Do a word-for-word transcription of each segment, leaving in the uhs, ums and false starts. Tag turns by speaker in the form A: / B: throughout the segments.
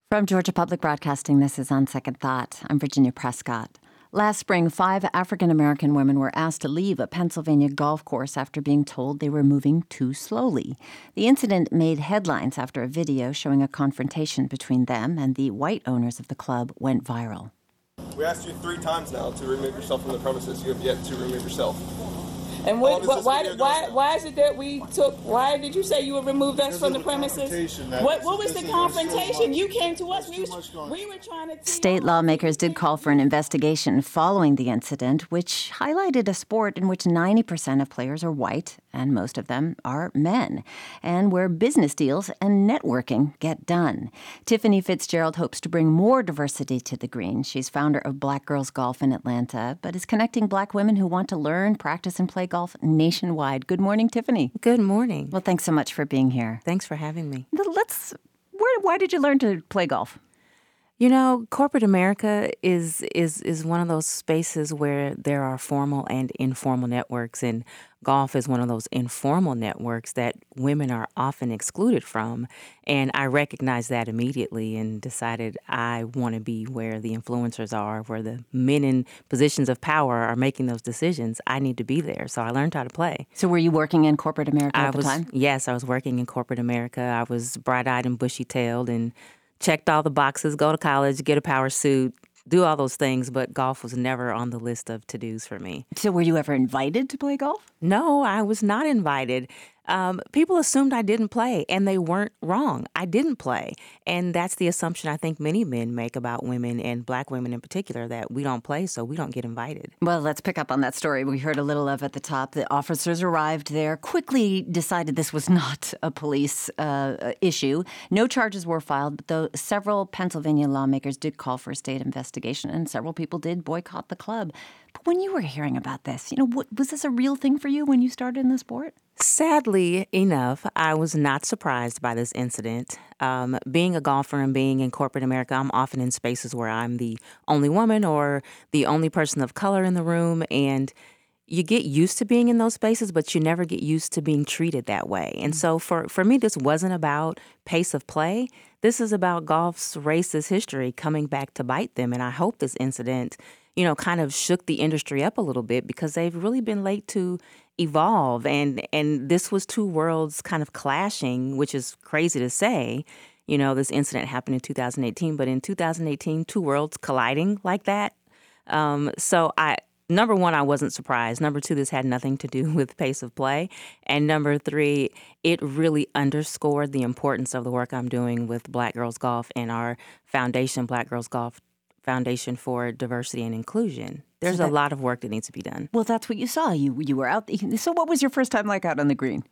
A: From Georgia Public Broadcasting, this is On Second Thought. I'm Virginia Prescott. Last spring, five African-American women were asked to leave a Pennsylvania golf course after being told they were moving too slowly. The incident made headlines after a video showing a confrontation between them and the white owners of the club went viral.
B: We asked you three times now to remove yourself from the premises. You have yet to remove yourself.
C: And what, what, why, why, why is it that we took, why did you say you would remove us from the premises? What, what was the confrontation? You came to us, we, was, we were trying to...
A: State lawmakers did call for an investigation following the incident, which highlighted a sport in which ninety percent of players are white, and most of them are men, and where business deals and networking get done. Tiffany Fitzgerald hopes to bring more diversity to the green. She's founder of Black Girls Golf in Atlanta, but is connecting black women who want to learn, practice, and play golf nationwide. Good morning, Tiffany.
D: Good morning.
A: Well, thanks so much for being here.
D: Thanks for having me.
A: Let's. Where? Why did you learn to play golf?
D: You know, corporate America is is is one of those spaces where there are formal and informal networks, and golf is one of those informal networks that women are often excluded from. And I recognized that immediately and decided I want to be where the influencers are, where the men in positions of power are making those decisions. I need to be there. So I learned how to play.
A: So were you working in corporate America
D: I
A: at the
D: was,
A: time?
D: Yes, I was working in corporate America. I was bright-eyed and bushy-tailed and checked all the boxes, go to college, get a power suit, do all those things, but golf was never on the list of to-dos for me.
A: So were you ever invited to play golf?
D: No, I was not invited. Um, people assumed I didn't play, and they weren't wrong. I didn't play. And that's the assumption I think many men make about women, and black women in particular, that we don't play, so we don't get invited.
A: Well, let's pick up on that story we heard a little of at the top. The officers arrived there, quickly decided this was not a police uh, issue. No charges were filed, but though several Pennsylvania lawmakers did call for a state investigation, and several people did boycott the club. But when you were hearing about this, you know, what, was this a real thing for you when you started in the sport?
D: Sadly enough, I was not surprised by this incident. Um, being a golfer and being in corporate America, I'm often in spaces where I'm the only woman or the only person of color in the room, and you get used to being in those spaces, but you never get used to being treated that way. And so for, for me, this wasn't about pace of play. This is about golf's racist history coming back to bite them, and I hope this incident, you know, kind of shook the industry up a little bit because they've really been late to evolve. And and this was two worlds kind of clashing, which is crazy to say. You know, this incident happened in two thousand eighteen, but in two thousand eighteen, two worlds colliding like that. Um, so I, number one, I wasn't surprised. Number two, this had nothing to do with pace of play. And number three, it really underscored the importance of the work I'm doing with Black Girls Golf and our foundation, Black Girls Golf Foundation for Diversity and Inclusion. There's so that, a lot of work that needs to be done.
A: Well, that's what you saw. You you were out. So what was your first time like out on the green?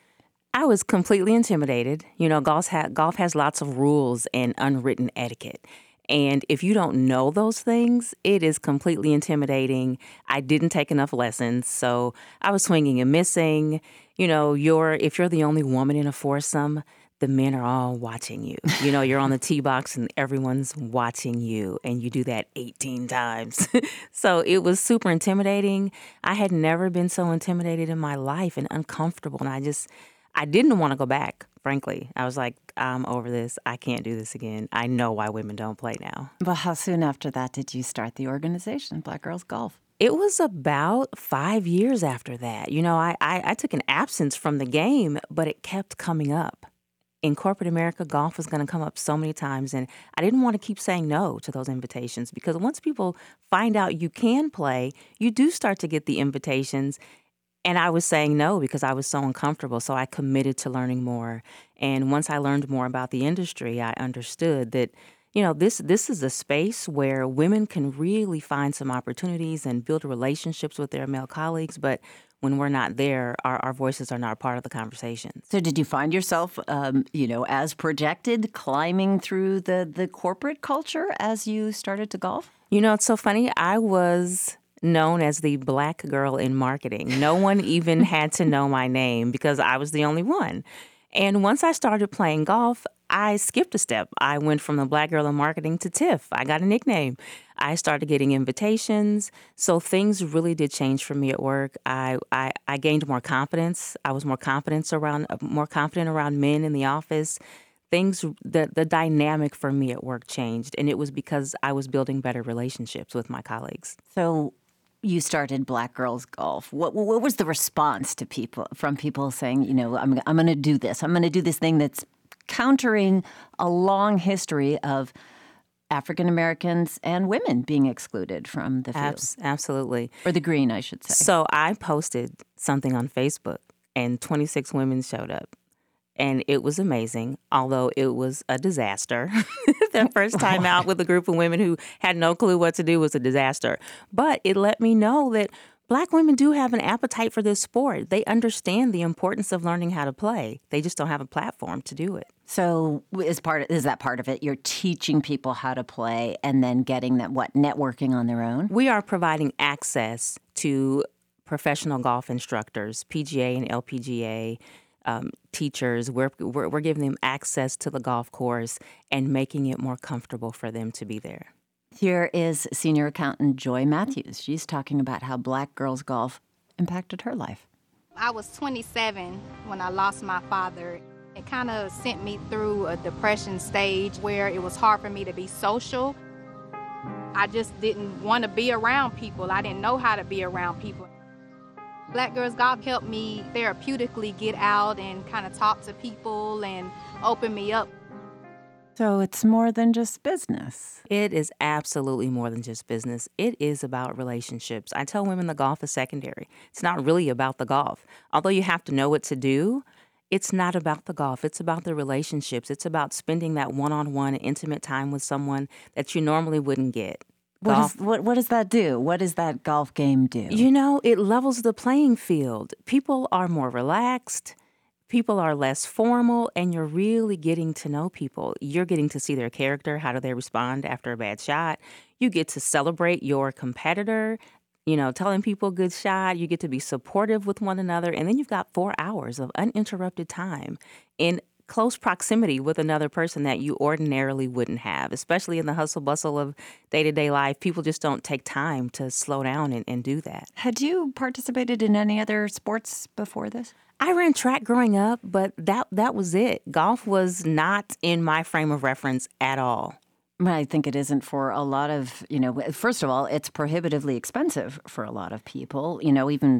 D: I was completely intimidated. You know, golf, ha- golf has lots of rules and unwritten etiquette. And if you don't know those things, it is completely intimidating. I didn't take enough lessons, so I was swinging and missing. You know, you're if you're the only woman in a foursome, the men are all watching you. You know, you're on the tee box and everyone's watching you, and you do that eighteen times. So it was super intimidating. I had never been so intimidated in my life and uncomfortable, and I just, I didn't want to go back, frankly. I was like, I'm over this. I can't do this again. I know why women don't play now.
A: Well, how soon after that did you start the organization, Black Girls Golf?
D: It was about five years after that. You know, I, I, I took an absence from the game, but it kept coming up. In corporate America, golf was going to come up so many times, and I didn't want to keep saying no to those invitations because once people find out you can play, you do start to get the invitations. And I was saying no because I was so uncomfortable, so I committed to learning more. And once I learned more about the industry, I understood that, you know, this this is a space where women can really find some opportunities and build relationships with their male colleagues, but when we're not there, our, our voices are not part of the conversation.
A: So did you find yourself, um, you know, as projected, climbing through the, the corporate culture as you started to golf?
D: You know, it's so funny. I was known as the black girl in marketing. No one even had to know my name because I was the only one. And once I started playing golf, I skipped a step. I went from the black girl in marketing to Tiff. I got a nickname. I started getting invitations. So things really did change for me at work. I, I, I gained more confidence. I was more confident around more confident around men in the office. things, the, the dynamic for me at work changed, and it was because I was building better relationships with my colleagues.
A: So you started Black Girls Golf. What what was the response to people from people saying, you know, I'm I'm going to do this. I'm going to do this thing that's countering a long history of African Americans and women being excluded from the field.
D: Abs- absolutely.
A: Or the green, I should say.
D: So I posted something on Facebook, and twenty-six women showed up. And it was amazing, although it was a disaster. Their first time out with a group of women who had no clue what to do was a disaster. But it let me know that Black women do have an appetite for this sport. They understand the importance of learning how to play. They just don't have a platform to do it.
A: So is part of, is that part of it? You're teaching people how to play and then getting them, what, networking on their own?
D: We are providing access to professional golf instructors, P G A and L P G A, Um, teachers. We're, we're we're giving them access to the golf course and making it more comfortable for them to be there.
A: Here is senior accountant Joy Matthews. She's talking about how Black Girls Golf impacted her life.
E: I was twenty-seven when I lost my father. It kind of sent me through a depression stage where it was hard for me to be social. I just didn't want to be around people. I didn't know how to be around people. Black Girls Golf helped me therapeutically get out and kind of talk to people and open me up.
A: So it's more than just business.
D: It is absolutely more than just business. It is about relationships. I tell women the golf is secondary. It's not really about the golf. Although you have to know what to do, it's not about the golf. It's about the relationships. It's about spending that one-on-one intimate time with someone that you normally wouldn't get.
A: What, is, what, what does that do? What does that golf game do?
D: You know, it levels the playing field. People are more relaxed. People are less formal, and you're really getting to know people. You're getting to see their character. How do they respond after a bad shot? You get to celebrate your competitor, you know, telling people good shot. You get to be supportive with one another. And then you've got four hours of uninterrupted time in close proximity with another person that you ordinarily wouldn't have, especially in the hustle bustle of day-to-day life. People just don't take time to slow down and, and do that.
A: Had you participated in any other sports before this?
D: I ran track growing up, but that that was it. Golf was not in my frame of reference at all.
A: I think it isn't for a lot of, you know, first of all, it's prohibitively expensive for a lot of people, you know, even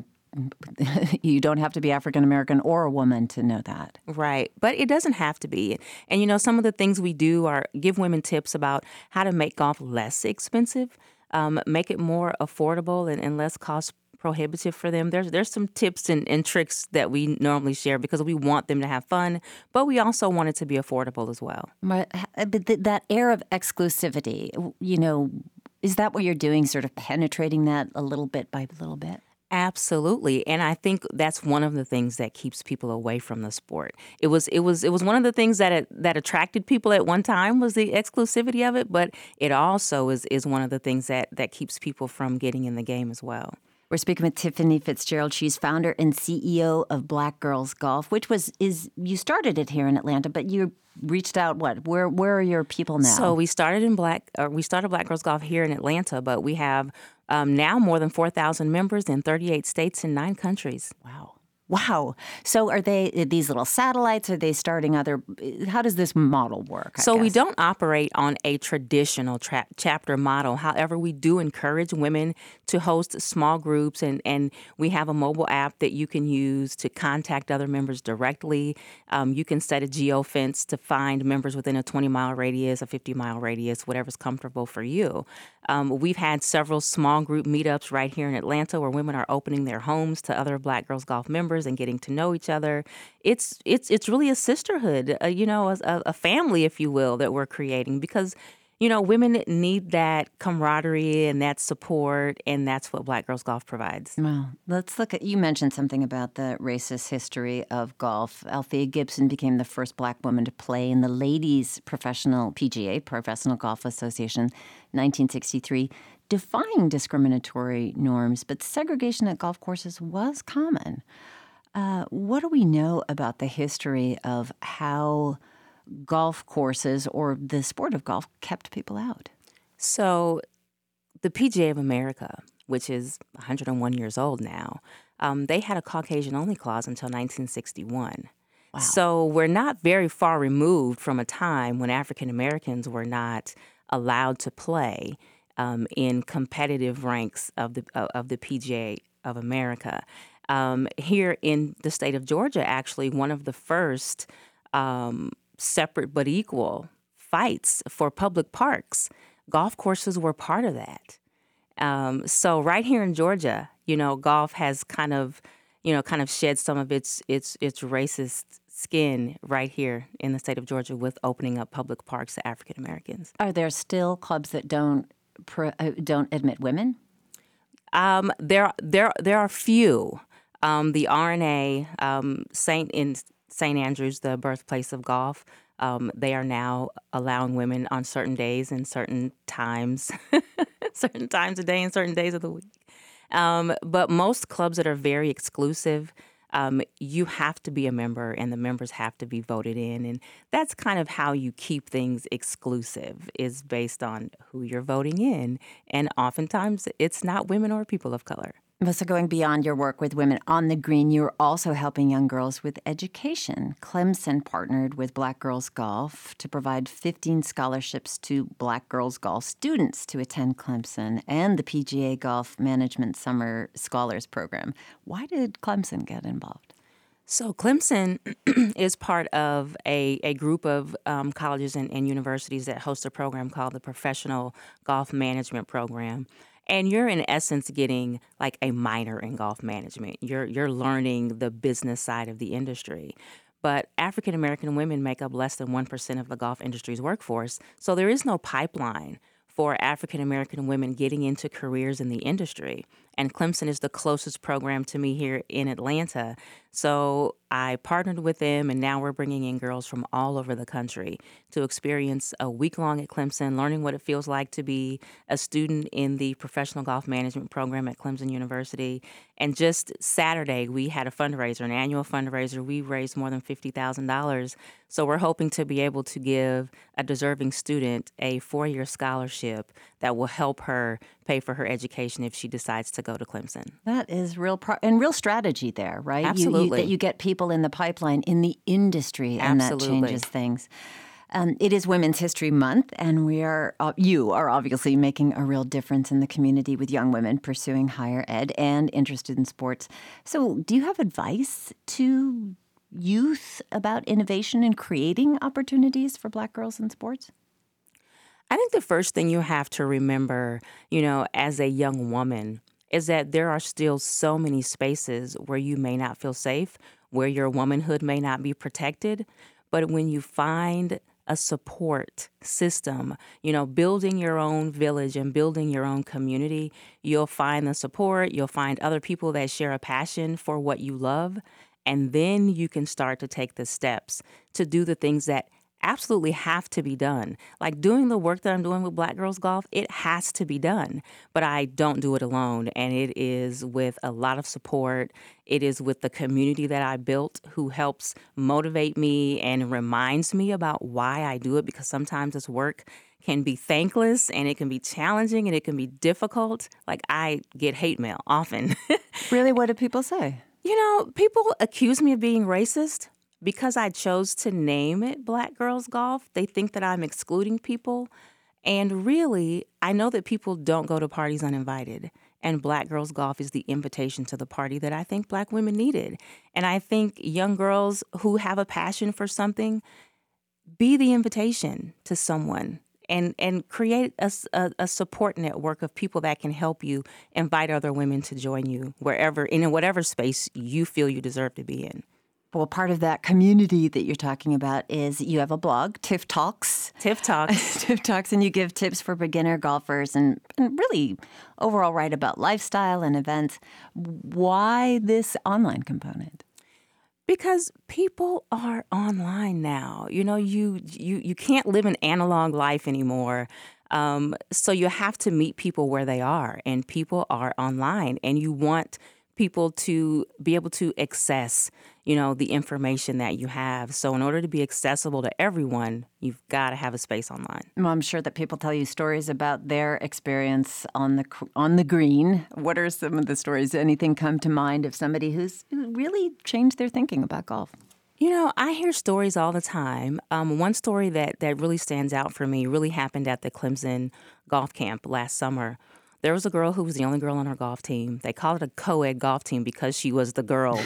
A: you don't have to be African American or a woman to know that.
D: Right. But it doesn't have to be. And, you know, some of the things we do are give women tips about how to make golf less expensive, um, make it more affordable and, and less cost prohibitive for them. There's there's some tips and, and tricks that we normally share because we want them to have fun, but we also want it to be affordable as well.
A: But that air of exclusivity, you know, is that what you're doing, sort of penetrating that a little bit by little bit?
D: Absolutely. And I think that's one of the things that keeps people away from the sport. It was it was it was one of the things that it, that attracted people at one time was the exclusivity of it, but it also is is one of the things that that keeps people from getting in the game as well.
A: We're speaking with Tiffany Fitzgerald. She's founder and C E O of Black Girls Golf, which was is you started it here in Atlanta, but you reached out. What? Where? Where are your people now?
D: So we started in Black. Or we started Black Girls Golf here in Atlanta, but we have um, now more than four thousand members in thirty-eight states and nine countries.
A: Wow. Wow. So are they these little satellites? Are they starting other? How does this model work? I
D: so
A: guess?
D: we don't operate on a traditional tra- chapter model. However, we do encourage women to host small groups, and, and we have a mobile app that you can use to contact other members directly. Um, you can set a geofence to find members within a twenty-mile radius, a fifty-mile radius, whatever's comfortable for you. Um, we've had several small group meetups right here in Atlanta where women are opening their homes to other Black Girls Golf members and getting to know each other. It's it's it's really a sisterhood, uh, you know, a, a family, if you will, that we're creating because, you know, women need that camaraderie and that support, and that's what Black Girls Golf provides.
A: Well, let's look at, you mentioned something about the racist history of golf. Althea Gibson became the first Black woman to play in the Ladies Professional, P G A, Professional Golf Association, nineteen sixty-three, defying discriminatory norms, but segregation at golf courses was common. Uh, what do we know about the history of how golf courses or the sport of golf kept people out?
D: So the P G A of America, which is one hundred one years old now, um, they had a Caucasian-only clause until nineteen sixty-one.
A: Wow.
D: So we're not very far removed from a time when African Americans were not allowed to play um, in competitive ranks of the uh, of the P G A of America. Um, here in the state of Georgia, actually, one of the first um, separate but equal fights for public parks, golf courses were part of that. Um, so right here in Georgia, you know, golf has kind of, you know, kind of shed some of its its its racist skin right here in the state of Georgia with opening up public parks to African Americans.
A: Are there still clubs that don't pr- uh, don't admit women?
D: Um, there there there are few. Um, the R N A um, Saint in Saint Andrews, the birthplace of golf. Um, they are now allowing women on certain days and certain times, certain times a day and certain days of the week. Um, but most clubs that are very exclusive, um, you have to be a member and the members have to be voted in. And that's kind of how you keep things exclusive, is based on who you're voting in. And oftentimes it's not women or people of color.
A: So going beyond your work with Women on the Green, you're also helping young girls with education. Clemson partnered with Black Girls Golf to provide fifteen scholarships to Black Girls Golf students to attend Clemson and the P G A Golf Management Summer Scholars Program. Why did Clemson get involved?
D: So Clemson is part of a, a group of um, colleges and, and universities that host a program called the Professional Golf Management Program. And you're in essence getting like a minor in golf management. You're you're learning the business side of the industry. But African American women make up less than one percent of the golf industry's workforce. So there is no pipeline for African American women getting into careers in the industry. And Clemson is the closest program to me here in Atlanta. So I partnered with them, and now we're bringing in girls from all over the country to experience a week long at Clemson, learning what it feels like to be a student in the professional golf management program at Clemson University. And just Saturday, we had a fundraiser, an annual fundraiser. We raised more than fifty thousand dollars. So we're hoping to be able to give a deserving student a four-year scholarship that will help her pay for her education if she decides to go to Clemson.
A: That is real pro- and real strategy there, right?
D: Absolutely.
A: You, you, that you get people in the pipeline in the industry, and
D: Absolutely.
A: that changes things. Um, it is Women's History Month, and we are uh, you are obviously making a real difference in the community with young women pursuing higher ed and interested in sports. So do you have advice to youth about innovation and creating opportunities for Black girls in sports?
D: I think the first thing you have to remember, you know, as a young woman, is that there are still so many spaces where you may not feel safe, where your womanhood may not be protected. But when you find a support system, you know, building your own village and building your own community, you'll find the support, you'll find other people that share a passion for what you love, and then you can start to take the steps to do the things that absolutely have to be done. Like doing the work that I'm doing with Black Girls Golf, it has to be done. But I don't do it alone. And it is with a lot of support. It is with the community that I built who helps motivate me and reminds me about why I do it, because sometimes this work can be thankless and it can be challenging and it can be difficult. Like I get hate mail often.
A: Really? What do people say?
D: You know, people accuse me of being racist. Because I chose to name it Black Girls Golf, they think that I'm excluding people. And really, I know that people don't go to parties uninvited. And Black Girls Golf is the invitation to the party that I think Black women needed. And I think young girls who have a passion for something, be the invitation to someone. And and create a, a, a support network of people that can help you invite other women to join you wherever, in whatever space you feel you deserve to be in.
A: Well, part of that community that you're talking about is you have a blog, Tiff Talks.
D: Tiff Talks.
A: Tiff Talks, and you give tips for beginner golfers and, and really overall write about lifestyle and events. Why this online component?
D: Because people are online now. You know, you you you can't live an analog life anymore. Um, so you have to meet people where they are, and people are online, and you want people to be able to access, you know, the information that you have. So in order to be accessible to everyone, you've got to have a space online.
A: Well, I'm sure that people tell you stories about their experience on the on the green. What are some of the stories? Anything come to mind of somebody who's who really changed their thinking about golf?
D: You know, I hear stories all the time. Um, one story that, that really stands out for me really happened at the Clemson golf camp last summer. There was a girl who was the only girl on her golf team. They called it a co-ed golf team because she was the girl.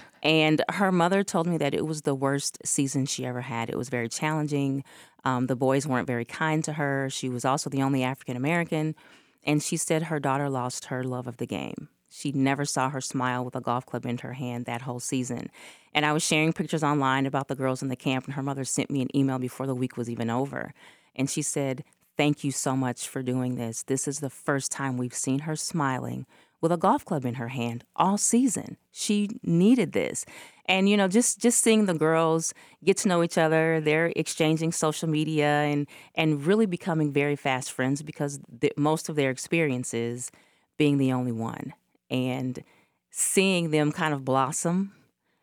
D: And her mother told me that it was the worst season she ever had. It was very challenging. Um, the boys weren't very kind to her. She was also the only African American. And she said her daughter lost her love of the game. She never saw her smile with a golf club in her hand that whole season. And I was sharing pictures online about the girls in the camp, and her mother sent me an email before the week was even over. And she said, "Thank you so much for doing this. This is the first time we've seen her smiling with a golf club in her hand all season. She needed this." And, you know, just, just seeing the girls get to know each other, they're exchanging social media and, and really becoming very fast friends because the, most of their experiences being the only one. And seeing them kind of blossom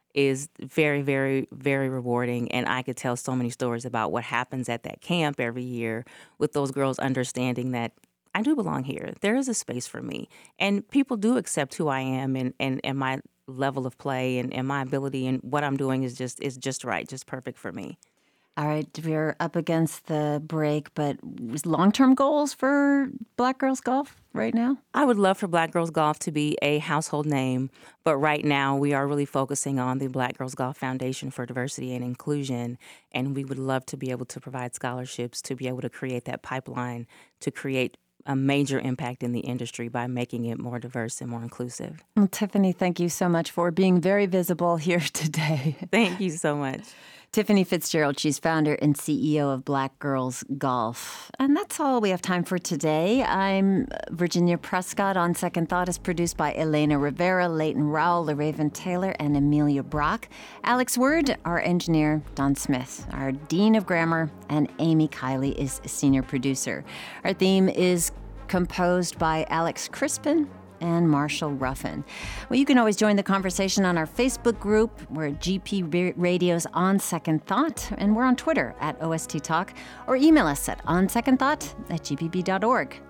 D: is very, very, very rewarding. And I could tell so many stories about what happens at that camp every year with those girls understanding that I do belong here. There is a space for me. And people do accept who I am and, and, and my level of play and, and my ability, and what I'm doing is just is just right, just perfect for me.
A: All right, we're up against the break, but long-term goals for Black Girls Golf right now?
D: I would love for Black Girls Golf to be a household name, but right now we are really focusing on the Black Girls Golf Foundation for Diversity and Inclusion, and we would love to be able to provide scholarships to be able to create that pipeline to create a major impact in the industry by making it more diverse and more inclusive.
A: Well, Tiffany, thank you so much for being very visible here today.
D: Thank you so much.
A: Tiffany Fitzgerald, she's founder and C E O of Black Girls Golf. And that's all we have time for today. I'm Virginia Prescott. On Second Thought is produced by Elena Rivera, Leighton Rowell, LaRaven Taylor, and Amelia Brock. Alex Word, our engineer, Don Smith. Our Dean of Grammar, and Amy Kiley is senior producer. Our theme is composed by Alex Crispin and Marshall Ruffin. Well, you can always join the conversation on our Facebook group. We're at G P Radio's On Second Thought, and we're on Twitter at O S T Talk, or email us at onsecondthought at g p b dot org.